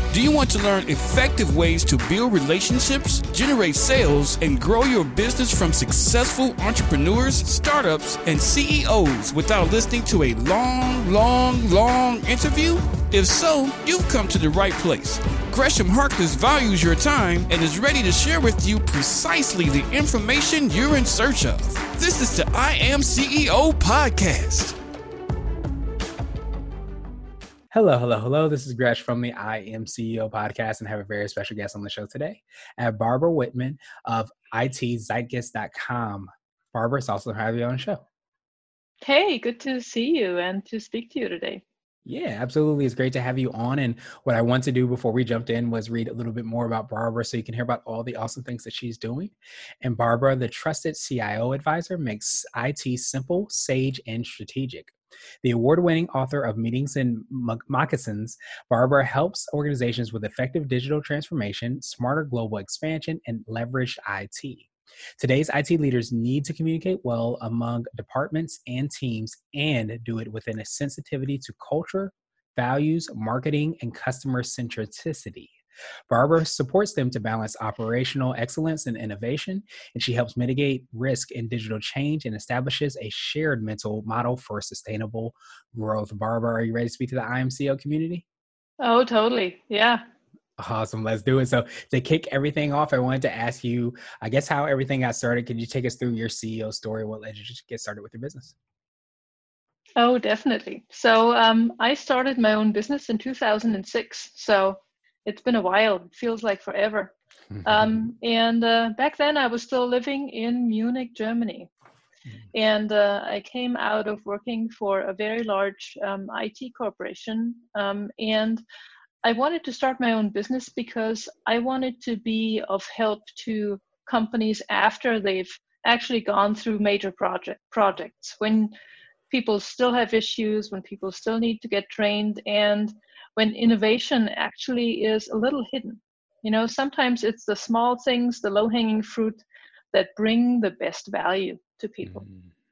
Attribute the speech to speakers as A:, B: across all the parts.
A: Do you want to learn effective ways to build relationships, generate sales, and grow your business from successful entrepreneurs, startups, and CEOs without listening to a long interview? If so, you've come to the right place. Gresham Harkless values your time and is ready to share with you precisely the information you're in search of. This is the I Am CEO podcast.
B: Hello. This is Gresh from the I Am CEO podcast, and I have a very special guest on the show today. I have Barbara Whitman of ITZeitgeist.com. Barbara, it's awesome to have you on the show.
C: Hey, good to see you and to speak to you today.
B: Yeah, absolutely. It's great to have you on. And what I want to do before we jumped in was read a little bit more about Barbara so you can hear about all the awesome things that she's doing. And Barbara, the trusted CIO advisor, makes IT simple, sage, and strategic. The award-winning author of Meetings and Moccasins, Barbara helps organizations with effective digital transformation, smarter global expansion, and leveraged IT. Today's IT leaders need to communicate well among departments and teams and do it within a sensitivity to culture, values, marketing, and customer centricity. Barbara supports them to balance operational excellence and innovation, and she helps mitigate risk in digital change and establishes a shared mental model for sustainable growth. Barbara, are you ready to speak to the IMCO community?
C: Oh, totally. Yeah.
B: Awesome. Let's do it. So to kick everything off, I wanted to ask you, I guess, how everything got started. Could you take us through your CEO story? What led you to get started with your business?
C: Oh, definitely. So I started my own business in 2006. So it's been a while. It feels like forever. And back then I was still living in Munich, Germany. And I came out of working for a very large IT corporation. And I wanted to start my own business because I wanted to be of help to companies after they've actually gone through major projects, when people still have issues, when people still need to get trained, and when innovation actually is a little hidden. You know, sometimes it's the small things, the low-hanging fruit that bring the best value to people.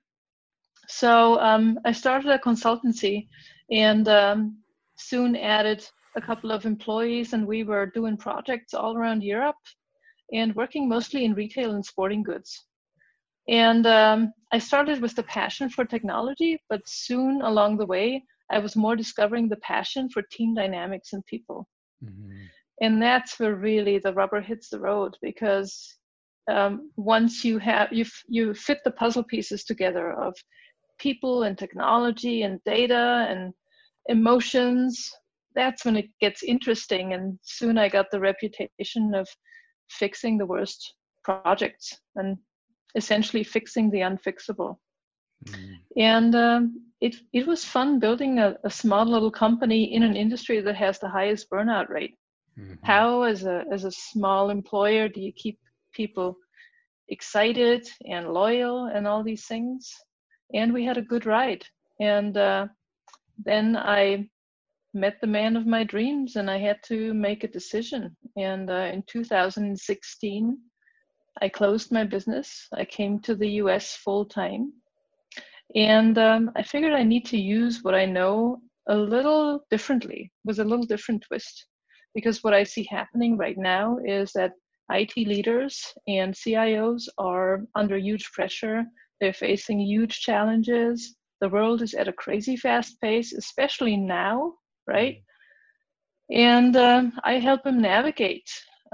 C: So I started a consultancy and soon added a couple of employees, and we were doing projects all around Europe and working mostly in retail and sporting goods. And I started with the passion for technology, but soon along the way, I was more discovering the passion for team dynamics and people. And that's where really the rubber hits the road, because once you fit the puzzle pieces together of people and technology and data and emotions, that's when it gets interesting. And soon I got the reputation of fixing the worst projects and essentially fixing the unfixable. And it was fun building a small little company in an industry that has the highest burnout rate. How, as a small employer, do you keep people excited and loyal and all these things? And we had a good ride. And then I met the man of my dreams, and I had to make a decision. And in 2016, I closed my business. I came to the US full time. And I figured I need to use what I know a little differently, with a little different twist. Because what I see happening right now is that IT leaders and CIOs are under huge pressure. They're facing huge challenges. The world is at a crazy fast pace, especially now, right? And I help them navigate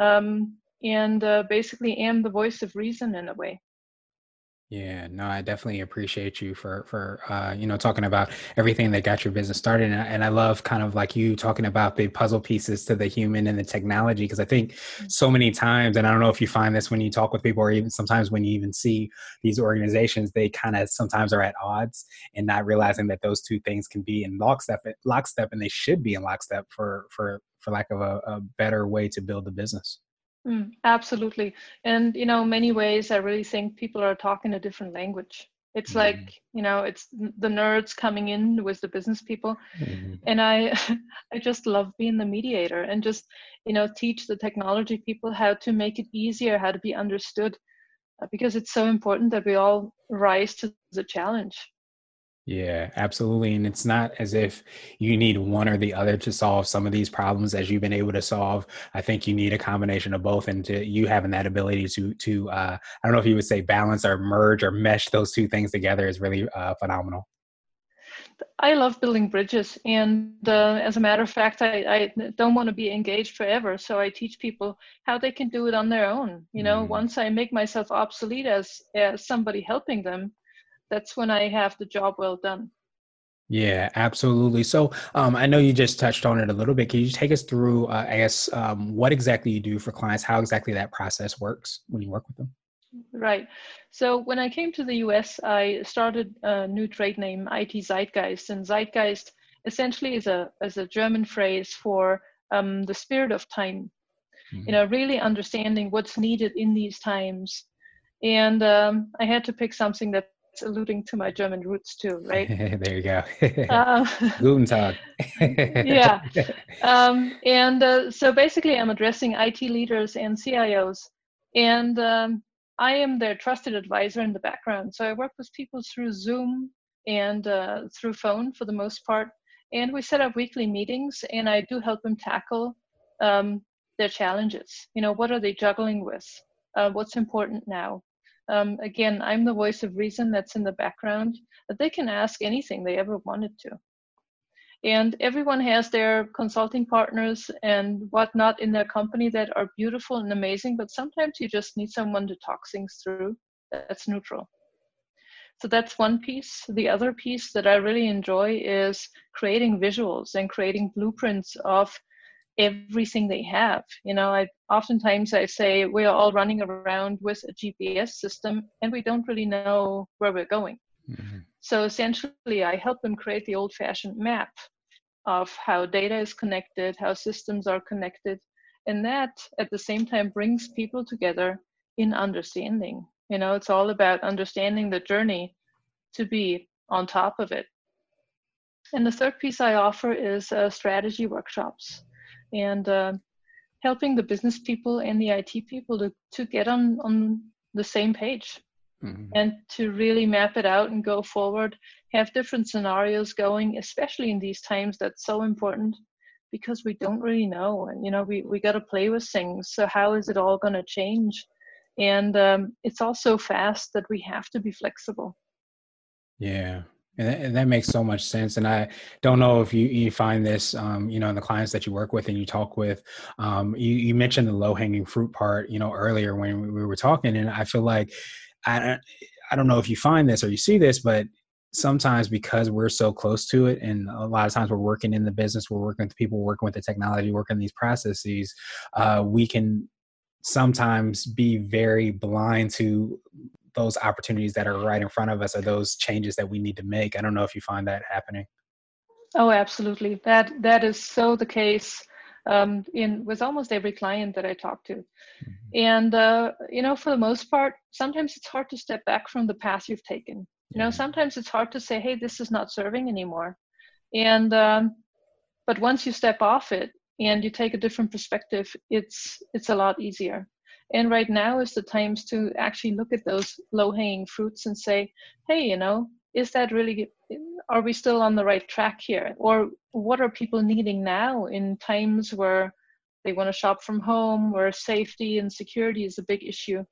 C: and basically am the voice of reason in a way.
B: Yeah, no, I definitely appreciate you for talking about everything that got your business started. And I love kind of like you talking about the puzzle pieces to the human and the technology, because I think so many times, and I don't know if you find this when you talk with people, or even sometimes when you even see these organizations, they kind of sometimes are at odds and not realizing that those two things can be in lockstep, and they should be in lockstep for lack of a better way to build the business.
C: Absolutely. And, many ways, I really think people are talking a different language. It's like, it's the nerds coming in with the business people. And I just love being the mediator and just, teach the technology people how to make it easier, how to be understood, because it's so important that we all rise to the challenge.
B: Yeah, absolutely. And it's not as if you need one or the other to solve some of these problems as you've been able to solve. I think you need a combination of both, and to you having that ability to I don't know if you would say balance or merge or mesh those two things together is really phenomenal.
C: I love building bridges, and as a matter of fact, I don't want to be engaged forever. So I teach people how they can do it on their own. You know,
B: Mm.
C: once I make myself obsolete as somebody helping them, that's when I have the job well done.
B: Yeah, absolutely. So I know you just touched on it a little bit. Can you take us through, I guess, what exactly you do for clients, how exactly that process works when you work with them?
C: Right. So when I came to the US, I started a new trade name, IT Zeitgeist. And Zeitgeist essentially is a German phrase for the spirit of time, you know, really understanding what's needed in these times. And I had to pick something that's alluding to my German roots too, right?
B: There you go.
C: Uh,
B: Guten Tag.
C: yeah. And so basically, I'm addressing IT leaders and CIOs, and I am their trusted advisor in the background. So I work with people through Zoom and through phone for the most part, and we set up weekly meetings, and I do help them tackle um, their challenges. You know, what are they juggling with? What's important now? Again, I'm the voice of reason that's in the background, but they can ask anything they ever wanted to. And everyone has their consulting partners and whatnot in their company that are beautiful and amazing, but sometimes you just need someone to talk things through that's neutral. So that's one piece. The other piece that I really enjoy is creating visuals and creating blueprints of everything they have. You know, oftentimes I say we are all running around with a GPS system and we don't really know where we're going.
B: Mhm.
C: So essentially, I help them create the old-fashioned map of how data is connected, how systems are connected. And that at the same time brings people together in understanding. You know, it's all about understanding the journey to be on top of it. And the third piece I offer is strategy workshops and helping the business people and the IT people to get on the same page
B: Mhm.
C: and to really map it out and go forward, have different scenarios going, especially in these times. That's so important because we don't really know. And, you know, we got to play with things. So how is it all going to change? And it's all so fast that we have to be flexible.
B: Yeah. And that makes so much sense. And I don't know if you find this, in the clients that you work with and you talk with. You mentioned the low hanging fruit part, earlier when we were talking, and I feel like I I don't know if you find this or you see this, but sometimes because we're so close to it, and a lot of times we're working in the business, we're working with people, working with the technology, working these processes, we can sometimes be very blind to those opportunities that are right in front of us, or those changes that we need to make. I don't know if you find that happening.
C: Oh, absolutely. That is so the case in with almost every client that I talk to.
B: Mhm.
C: And you know, for the most part, sometimes it's hard to step back from the path you've taken. You know,
B: Yeah.
C: sometimes it's hard to say, "Hey, this is not serving anymore." And but once you step off it and you take a different perspective, it's a lot easier. And right now is the times to actually look at those low-hanging fruits and say, "Hey, you know, is that really? Are we still on the right track here? Or what are people needing now in times where they want to shop from home, where safety and security is a big issue?"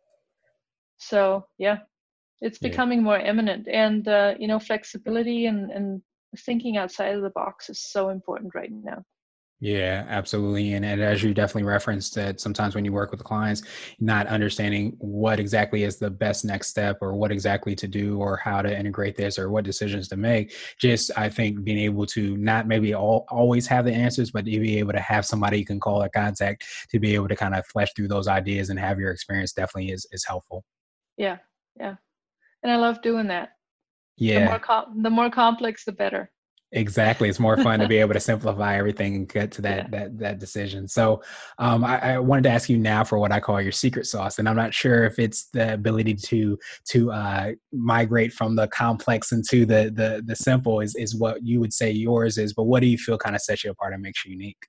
C: So yeah, it's
B: Yeah.
C: becoming more eminent, and you know, flexibility and thinking outside of the box is so important right now.
B: Yeah, absolutely. And as you definitely referenced that sometimes when you work with clients, not understanding what exactly is the best next step or what exactly to do or how to integrate this or what decisions to make. Just, I think being able to not maybe always have the answers, but to be able to have somebody you can call or contact to be able to kind of flesh through those ideas and have your experience definitely is helpful.
C: Yeah, yeah, and I love doing that.
B: Yeah.
C: The more complex, the better.
B: Exactly. It's more fun to be able to simplify everything and get to
C: Yeah.
B: that decision. So I wanted to ask you now for what I call your secret sauce. And I'm not sure if it's the ability to migrate from the complex into the simple is what you would say yours is, but what do you feel kind of sets you apart and makes you unique?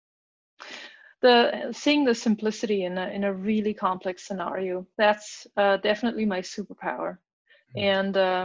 C: The seeing the simplicity in a really complex scenario, that's definitely my superpower. And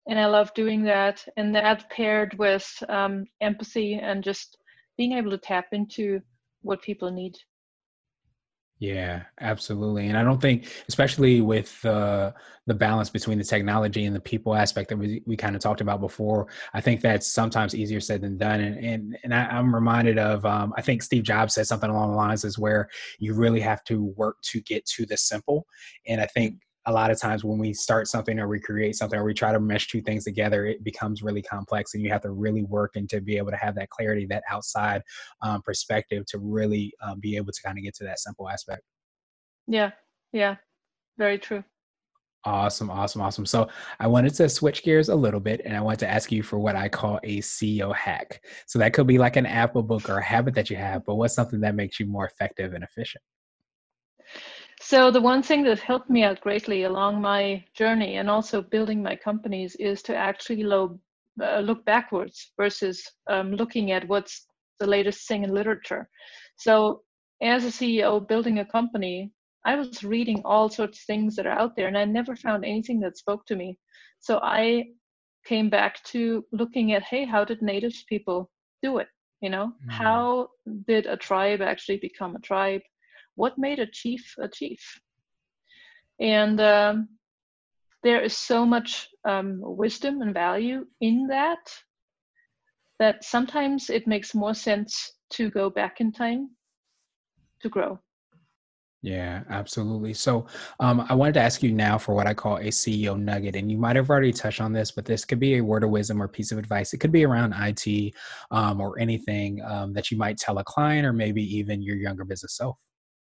C: And I love doing that. And that paired with empathy and just being able to tap into what people need.
B: Yeah, absolutely. And I don't think, especially with the balance between the technology and the people aspect that we kind of talked about before, I think that's sometimes easier said than done. I'm reminded of, I think Steve Jobs said something along the lines is where you really have to work to get to the simple. And I think a lot of times when we start something or we create something or we try to mesh two things together, it becomes really complex and you have to really work and to be able to have that clarity, that outside perspective to really be able to kind of get to that simple aspect.
C: Yeah, yeah, very true.
B: Awesome, awesome, awesome. So I wanted to switch gears a little bit and I want to ask you for what I call a CEO hack. So that could be like an app, a book, or a habit that you have, but what's something that makes you more effective and efficient?
C: So the one thing that helped me out greatly along my journey and also building my companies is to actually look backwards versus looking at what's the latest thing in literature. So as a CEO building a company, I was reading all sorts of things that are out there and I never found anything that spoke to me. So I came back to looking at, hey, how did native people do it? How did a tribe actually become a tribe? What made a chief a chief? And there is so much wisdom and value in that sometimes it makes more sense to go back in time to grow.
B: Yeah, absolutely. So I wanted to ask you now for what I call a CEO nugget. And you might have already touched on this, but this could be a word of wisdom or piece of advice. It could be around IT or anything that you might tell a client or maybe even your younger business self.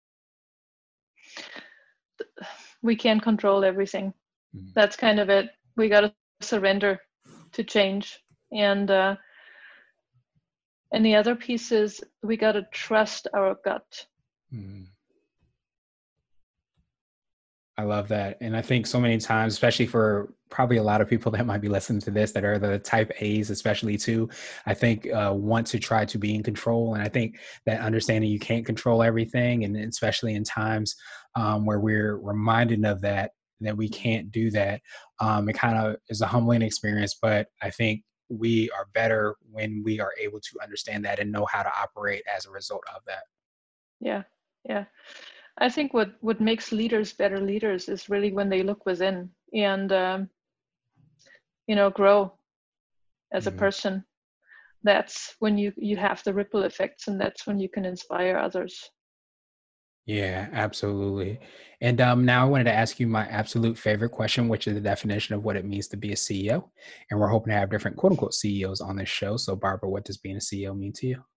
C: We can't control everything.
B: Mhm.
C: That's kind of it. We got to surrender to change. And the other piece is we got to trust our gut.
B: Mhm. I love that. And I think so many times, especially for probably a lot of people that might be listening to this that are the type A's, especially too, I think want to try to be in control. And I think that understanding you can't control everything, and especially in times where we're reminded of that we can't do that, it kind of is a humbling experience. But I think we are better when we are able to understand that and know how to operate as a result of that.
C: Yeah, yeah. I think what makes leaders better leaders is really when they look within and grow as a
B: Mhm.
C: person. That's when you have the ripple effects, and that's when you can inspire others.
B: Yeah, absolutely. And now I wanted to ask you my absolute favorite question, which is the definition of what it means to be a CEO. And we're hoping to have different quote unquote CEOs on this show. So, Barbara, what does being a CEO mean to you?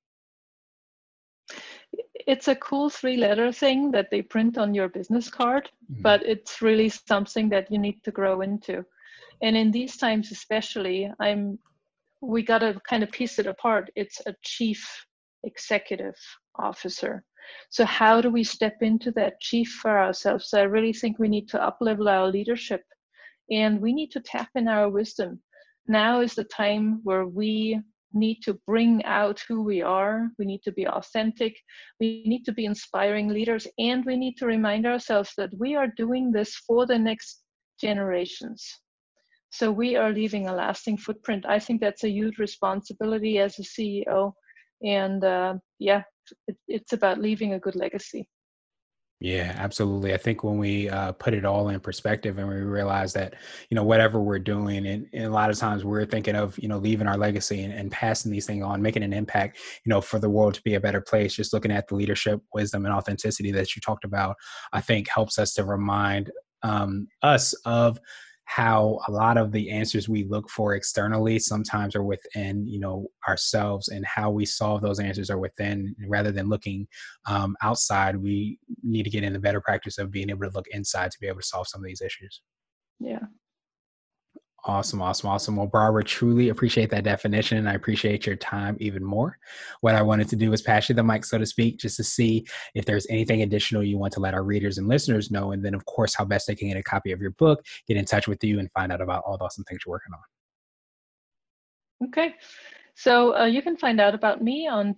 C: It's a cool 3-letter thing that they print on your business card,
B: Mhm.
C: but it's really something that you need to grow into. And in these times especially, we got to kind of piece it apart. It's a chief executive officer. So how do we step into that chief for ourselves? So I really think we need to uplevel our leadership and we need to tap in our wisdom. Now is the time where we need to bring out who we are. We need to be authentic. We need to be inspiring leaders. And we need to remind ourselves that we are doing this for the next generations. So we are leaving a lasting footprint. I think that's a huge responsibility as a CEO. And it's about leaving a good legacy.
B: Yeah, absolutely. I think when we put it all in perspective and we realize that, whatever we're doing, and a lot of times we're thinking of, leaving our legacy and passing these things on, making an impact, for the world to be a better place, just looking at the leadership, wisdom, and authenticity that you talked about, I think helps us to remind us of how a lot of the answers we look for externally sometimes are within, ourselves, and how we solve those answers are within rather than looking outside. We need to get in the better practice of being able to look inside to be able to solve some of these issues.
C: Yeah.
B: Awesome, awesome, awesome. Well, Barbara, truly appreciate that definition, and I appreciate your time even more. What I wanted to do was pass you the mic, so to speak, just to see if there's anything additional you want to let our readers and listeners know, and then, of course, how best they can get a copy of your book, get in touch with you, and find out about all the awesome things you're working on.
C: Okay. So you can find out about me on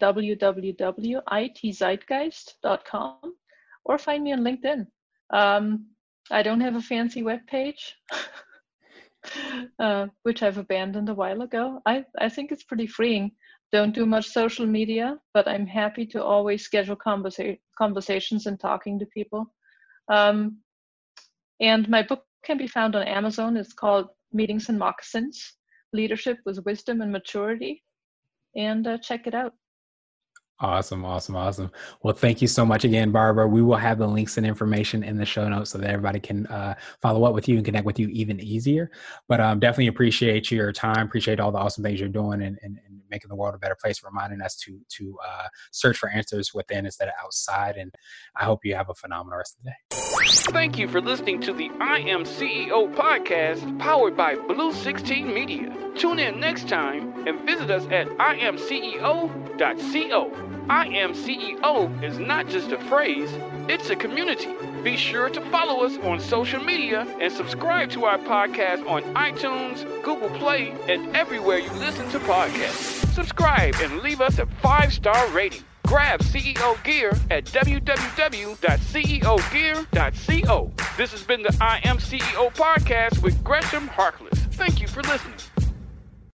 C: www.itzeitgeist.com or find me on LinkedIn. I don't have a fancy web page. which I've abandoned a while ago. I think it's pretty freeing. Don't do much social media, but I'm happy to always schedule conversations and talking to people. And my book can be found on Amazon. It's called Meetings and Moccasins, Leadership with Wisdom and Maturity. And check it out.
B: Awesome. Well, thank you so much again, Barbara. We will have the links and information in the show notes so that everybody can follow up with you and connect with you even easier. But definitely appreciate your time. Appreciate all the awesome things you're doing and making the world a better place, reminding us to search for answers within instead of outside. And I hope you have a phenomenal rest of the day.
A: Thank you for listening to the I Am CEO podcast powered by Blue 16 Media. Tune in next time and visit us at imceo.co. I Am CEO is not just a phrase, it's a community. Be sure to follow us on social media and subscribe to our podcast on iTunes, Google Play, and everywhere you listen to podcasts. Subscribe and leave us a 5-star rating. Grab CEO gear at www.ceogear.co. This has been the I Am CEO podcast with Gresham Harkless. Thank you for listening.